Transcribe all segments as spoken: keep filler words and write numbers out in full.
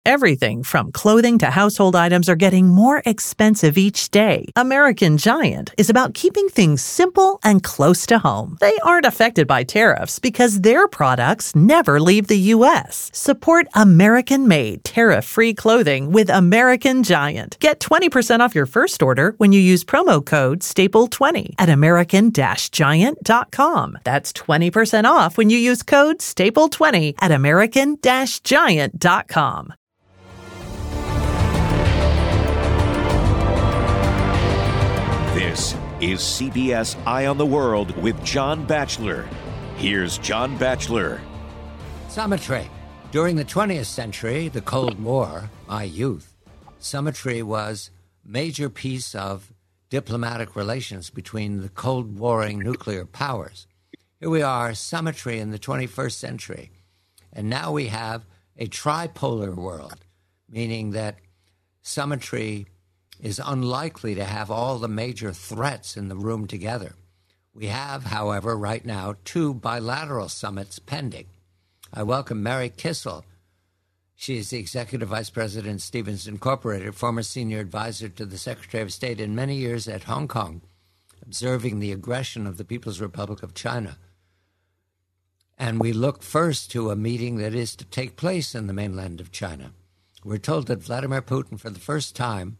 Everything from clothing to household items are getting more expensive each day. American Giant is about keeping things simple and close to home. They aren't affected by tariffs because their products never leave the U S. Support American-made, tariff-free clothing with American Giant. Get twenty percent off your first order when you use promo code staple twenty at american giant dot com. That's twenty percent off when you use code staple twenty at american giant dot com. This is C B S Eye on the World with John Batchelor. Here's John Batchelor. Summitry. During the twentieth century, the Cold War, my youth, summitry was a major piece of diplomatic relations between the Cold Warring nuclear powers. Here we are, summitry in the twenty-first century. And now we have a tripolar world, meaning that summitry is unlikely to have all the major threats in the room together. We have, however, right now, two bilateral summits pending. I welcome Mary Kissel. She is the Executive Vice President, Stevens Incorporated, former senior advisor to the Secretary of State, and many years at Hong Kong, observing the aggression of the People's Republic of China. And we look first to a meeting that is to take place in the mainland of China. We're told that Vladimir Putin, for the first time,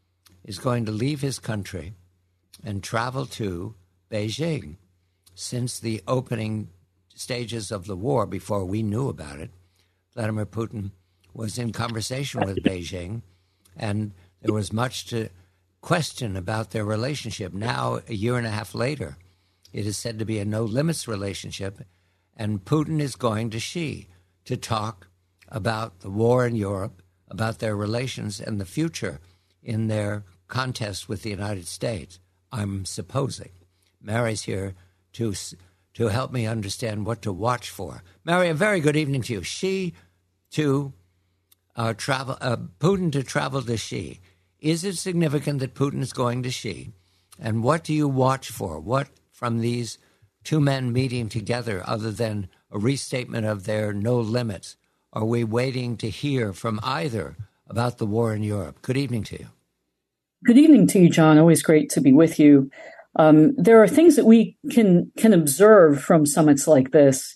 is going to leave his country and travel to Beijing. Since the opening stages of the war, before we knew about it, Vladimir Putin was in conversation with Beijing, and there was much to question about their relationship. Now, a year and a half later, it is said to be a no-limits relationship, and Putin is going to Xi to talk about the war in Europe, about their relations and the future in their contest with the United States, I'm supposing. Mary's here to to help me understand what to watch for. Mary, a very good evening to you. Xi to uh, travel, uh, Putin to travel to Xi. Is it significant that Putin is going to Xi? And what do you watch for? What from these two men meeting together, other than a restatement of their no limits, are we waiting to hear from either about the war in Europe? Good evening to you. Good evening to you, John. Always great to be with you. Um, there are things that we can can observe from summits like this.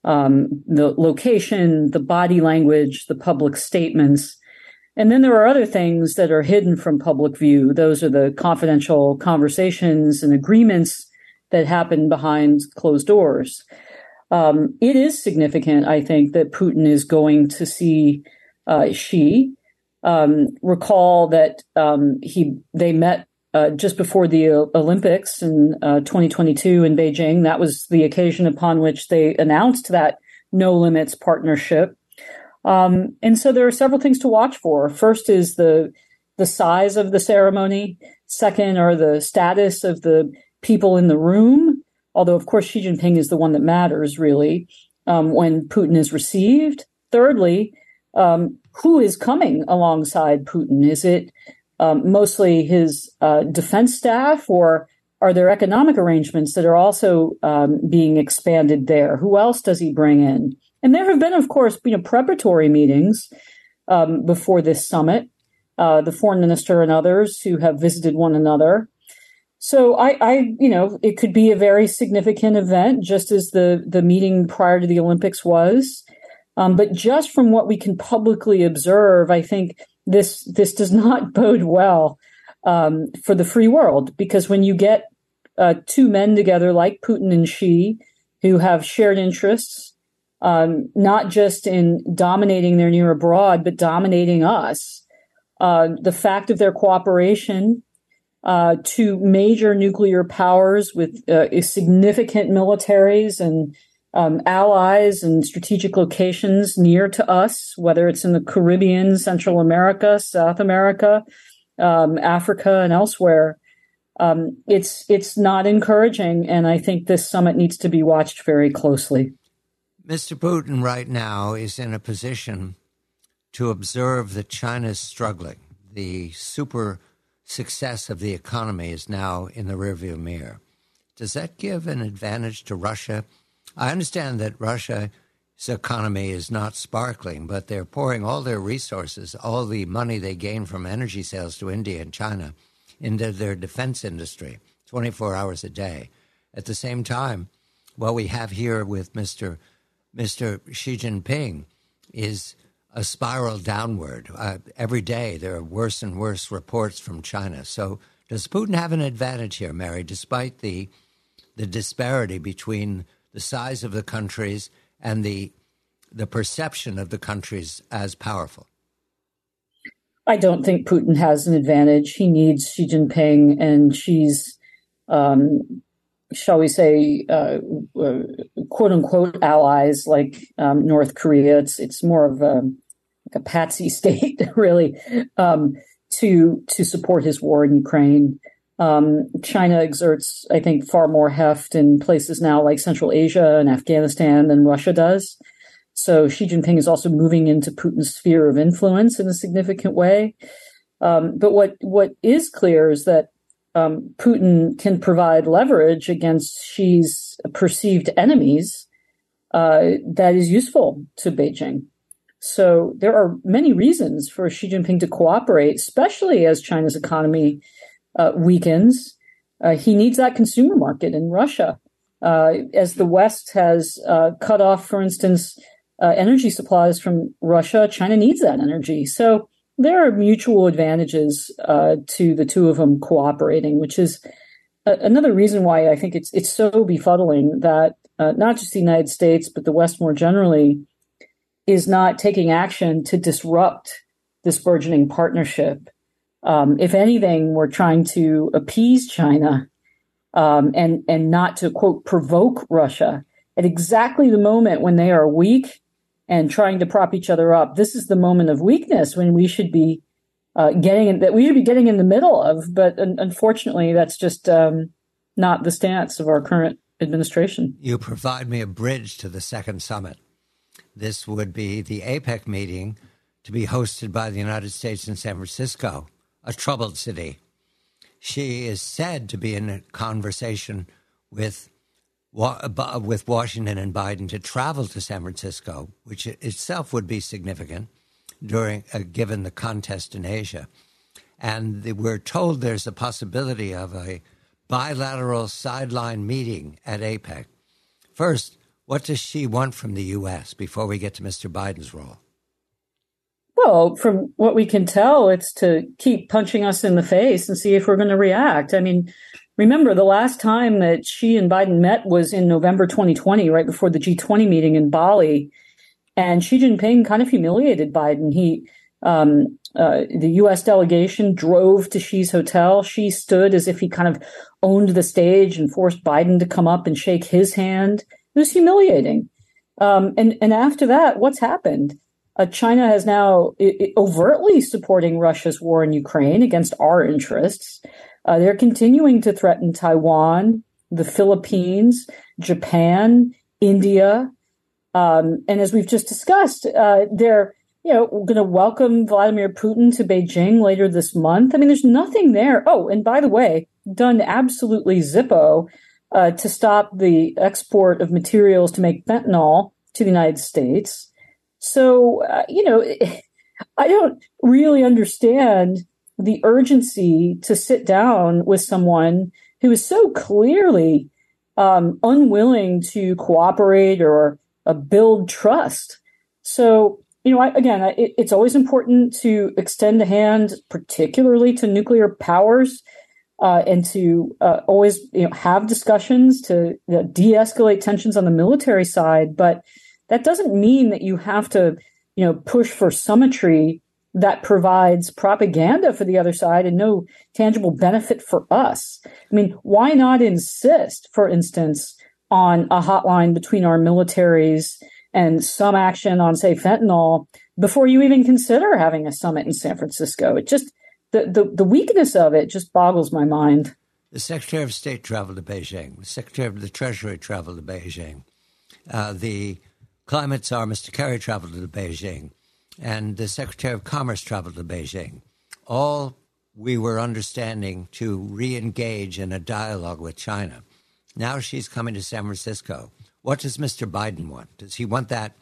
Um, the location, the body language, the public statements. And then there are other things that are hidden from public view. Those are the confidential conversations and agreements that happen behind closed doors. Um, it is significant, I think, that Putin is going to see uh, Xi. Um, recall that um, he they met uh, just before the Olympics in uh, twenty twenty-two in Beijing. That was the occasion upon which they announced that no limits partnership. Um, and so there are several things to watch for. First is the the size of the ceremony. Second are the status of the people in the room. Although, of course, Xi Jinping is the one that matters, really, um, when Putin is received. Thirdly, um, who is coming alongside Putin? Is it um, mostly his uh, defense staff, or are there economic arrangements that are also um, being expanded there? Who else does he bring in? And there have been, of course, you know, preparatory meetings um, before this summit, uh, the foreign minister and others who have visited one another. So I, I, you know, it could be a very significant event, just as the, the meeting prior to the Olympics was. Um, but just from what we can publicly observe, I think this this does not bode well um, for the free world, because when you get uh, two men together like Putin and Xi, who have shared interests, um, not just in dominating their near abroad, but dominating us, uh, the fact of their cooperation uh, to major nuclear powers with uh, significant militaries and Um, allies and strategic locations near to us, whether it's in the Caribbean, Central America, South America, um, Africa, and elsewhere. Um, it's it's not encouraging, and I think this summit needs to be watched very closely. Mister Putin right now is in a position to observe that China is struggling. The super success of the economy is now in the rearview mirror. Does that give an advantage to Russia? I understand that Russia economy is not sparkling, but they're pouring all their resources, all the money they gain from energy sales to India and China, into their defense industry, twenty-four hours a day. At the same time, what we have here with Mister Mister Xi Jinping is a spiral downward. Uh, every day there are worse and worse reports from China. So does Putin have an advantage here, Mary, despite the the disparity between the size of the countries and the the perception of the countries as powerful? I don't think Putin has an advantage. He needs Xi Jinping, and Xi's, um, shall we say, uh, uh, quote unquote allies like um, North Korea. It's it's more of a, like a patsy state, really, um, to to support his war in Ukraine. Um, China exerts, I think, far more heft in places now like Central Asia and Afghanistan than Russia does. So Xi Jinping is also moving into Putin's sphere of influence in a significant way. Um, but what what is clear is that um, Putin can provide leverage against Xi's perceived enemies uh, that is useful to Beijing. So there are many reasons for Xi Jinping to cooperate, especially as China's economy uh, weakens. Uh, he needs that consumer market in Russia. Uh, as the West has uh, cut off, for instance, uh, energy supplies from Russia, China needs that energy. So there are mutual advantages uh, to the two of them cooperating, which is a- another reason why I think it's it's so befuddling that uh, not just the United States, but the West more generally is not taking action to disrupt this burgeoning partnership. Um, if anything, we're trying to appease China um, and, and not to, quote, provoke Russia at exactly the moment when they are weak and trying to prop each other up. This is the moment of weakness when we should be uh, getting in, that we should be getting in the middle of. But un- unfortunately, that's just um, not the stance of our current administration. You provide me a bridge to the second summit. This would be the APEC meeting to be hosted by the United States in San Francisco, a troubled city. She is said to be in a conversation with with Washington and Biden to travel to San Francisco, which itself would be significant during uh, given the contest in Asia. And the, we're told there's a possibility of a bilateral sideline meeting at APEC. First, what does she want from the U S before we get to Mister Biden's role? Well, from what we can tell, it's to keep punching us in the face and see if we're going to react. I mean, remember, the last time that she and Biden met was in November twenty twenty, right before the G twenty meeting in Bali. And Xi Jinping kind of humiliated Biden. He, um, uh, the U S delegation drove to Xi's hotel. She stood as if he kind of owned the stage and forced Biden to come up and shake his hand. It was humiliating. Um, and, and after that, what's happened? Uh, China is now I- I overtly supporting Russia's war in Ukraine against our interests. Uh, they're continuing to threaten Taiwan, the Philippines, Japan, India. Um, and as we've just discussed, uh, they're you know, going to welcome Vladimir Putin to Beijing later this month. I mean, there's nothing there. Oh, and by the way, done absolutely Zippo uh, to stop the export of materials to make fentanyl to the United States. So, uh, you know, I don't really understand the urgency to sit down with someone who is so clearly um, unwilling to cooperate or uh, build trust. So, you know, I, again, it, it's always important to extend a hand, particularly to nuclear powers, uh, and to uh, always, you know, have discussions to uh, de-escalate tensions on the military side. But that doesn't mean that you have to, you know, push for symmetry that provides propaganda for the other side and no tangible benefit for us. I mean, why not insist, for instance, on a hotline between our militaries and some action on, say, fentanyl before you even consider having a summit in San Francisco? It just, the, the, the weakness of it just boggles my mind. The Secretary of State traveled to Beijing. The Secretary of the Treasury traveled to Beijing. Uh, the Climate Czar, Mister Kerry, traveled to Beijing. And the Secretary of Commerce traveled to Beijing. All we were understanding to re-engage in a dialogue with China. Now she's coming to San Francisco. What does Mister Biden want? Does he want that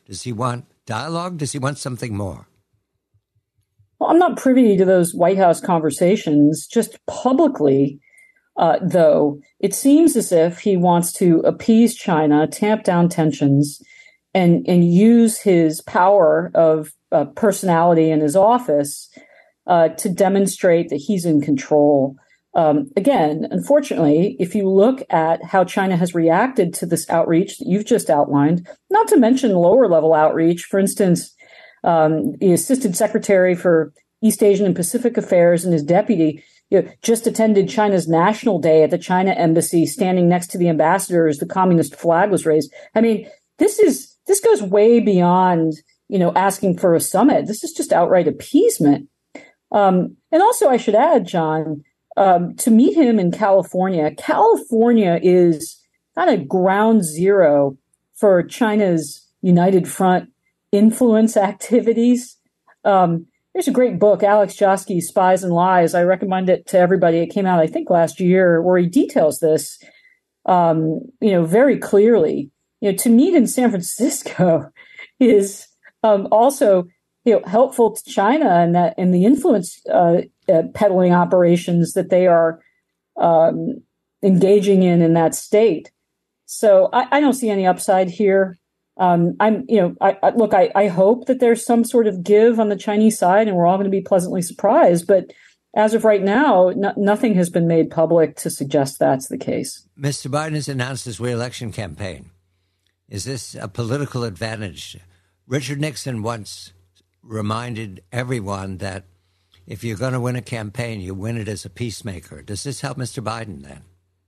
Does he want dialogue? Does he want something more? Well, I'm not privy to those White House conversations. Just publicly, uh, though, it seems as if he wants to appease China, tamp down tensions, and, and use his power of uh, personality in his office uh, to demonstrate that he's in control. Um, again, unfortunately, if you look at how China has reacted to this outreach that you've just outlined, not to mention lower level outreach, for instance, um, the Assistant Secretary for East Asian and Pacific Affairs and his deputy you know, just attended China's National Day at the China Embassy, standing next to the ambassador as the communist flag was raised. I mean, this is this goes way beyond, you know, asking for a summit. This is just outright appeasement. Um, and also, I should add, John, Um, to meet him in California. California is kind of ground zero for China's United Front influence activities. Um, there's a great book, Alex Joske, Spies and Lies. I recommend it to everybody. It came out, I think, last year, where he details this, um, you know, very clearly. You know, to meet in San Francisco is um, also, you know, helpful to China and that and the influence uh, uh, peddling operations that they are um, engaging in in that state. So I, I don't see any upside here. Um, I'm, you know, I, I, look, I, I hope that there's some sort of give on the Chinese side, and we're all going to be pleasantly surprised. But as of right now, no, nothing has been made public to suggest that's the case. Mister Biden has announced his re-election campaign. Is this a political advantage? Richard Nixon once reminded everyone that if you're going to win a campaign, you win it as a peacemaker. Does this help Mister Biden then?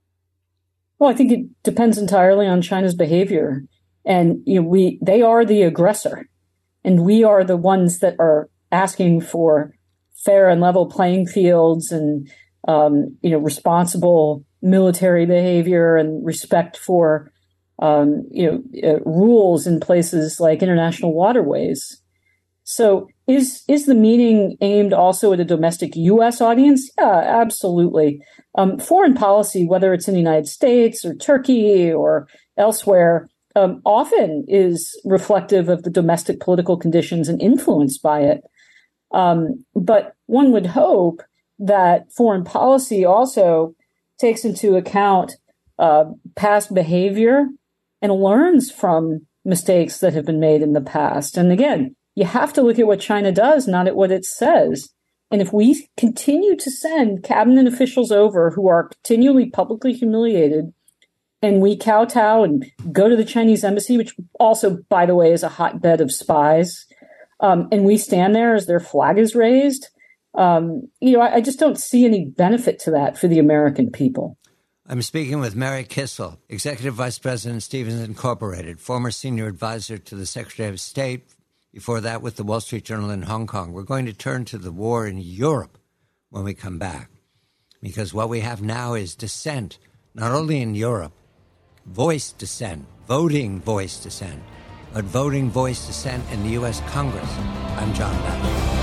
Well, I think it depends entirely on China's behavior. And you know, we they are the aggressor, and we are the ones that are asking for fair and level playing fields and um, you know responsible military behavior and respect for um, you know uh, rules in places like international waterways. So is is the meeting aimed also at a domestic U S audience? Yeah, absolutely. Um, foreign policy, whether it's in the United States or Turkey or elsewhere, um, often is reflective of the domestic political conditions and influenced by it. Um, but one would hope that foreign policy also takes into account uh, past behavior and learns from mistakes that have been made in the past. And again, you have to look at what China does, not at what it says. And if we continue to send cabinet officials over who are continually publicly humiliated, and we kowtow and go to the Chinese embassy, which also, by the way, is a hotbed of spies, um, and we stand there as their flag is raised, um, you know, I, I just don't see any benefit to that for the American people. I'm speaking with Mary Kissel, Executive Vice President, Stevens Incorporated, former senior advisor to the Secretary of State, before that with the Wall Street Journal in Hong Kong. We're going to turn to the war in Europe when we come back, because what we have now is dissent, not only in Europe, voice dissent, voting voice dissent, but voting voice dissent in the U S Congress. I'm John Batchelor.